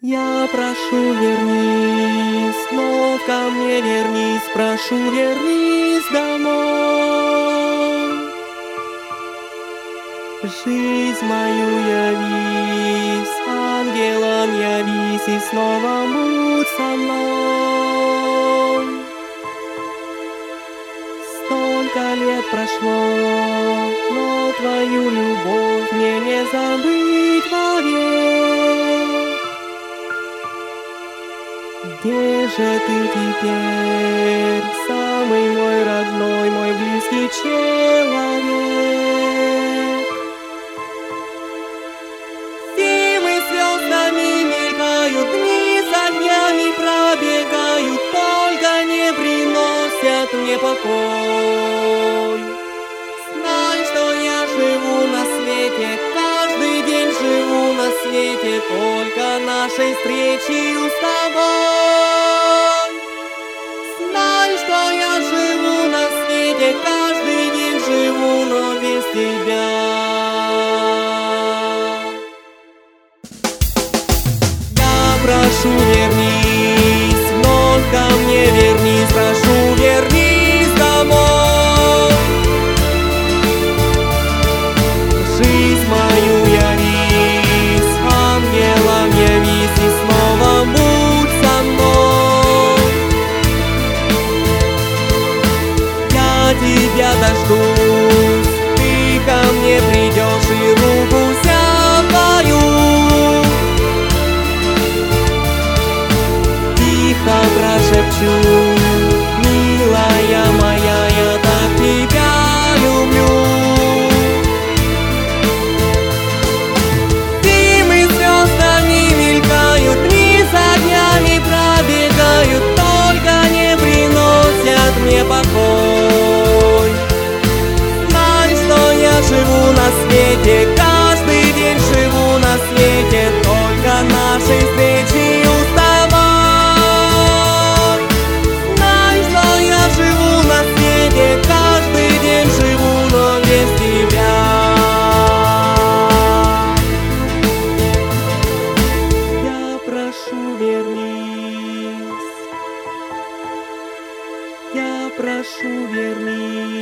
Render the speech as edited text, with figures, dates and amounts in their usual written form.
Я прошу, вернись, снова ко мне вернись, прошу, вернись домой. Жизнь мою явись, ангелом явись, и снова будь со мной. Столько лет прошло, но твою любовь мне не забыть вовек. Где же ты теперь, самый мой родной, мой близкий человек? Зимы звездами мелькают, дни за днями пробегают, только не приносят мне покой. Знай, что я живу на свете, каждый день живу на свете, только нашей встречей с тобой. Знай, что я живу на свете, каждый день живу, но без тебя. Я прошу, вернись, вновь ко мне вернись, прошу, вернись домой. Жизнь мою явись, ангелом явись, и снова будь со мной. Я тебя дождусь, ты ко мне придешь и руку взяв твою. Тихо прошепчу, милая моя, я так тебя люблю. Зимы звездами мелькают, дни за днями пробегают, только не приносят мне покой. Знай, что я живу на свете, каждый день живу на свете, только нашей встречи с тобой. Знай, что я живу на свете, каждый день живу, но без тебя. Я прошу, вернись. Я прошу, вернись.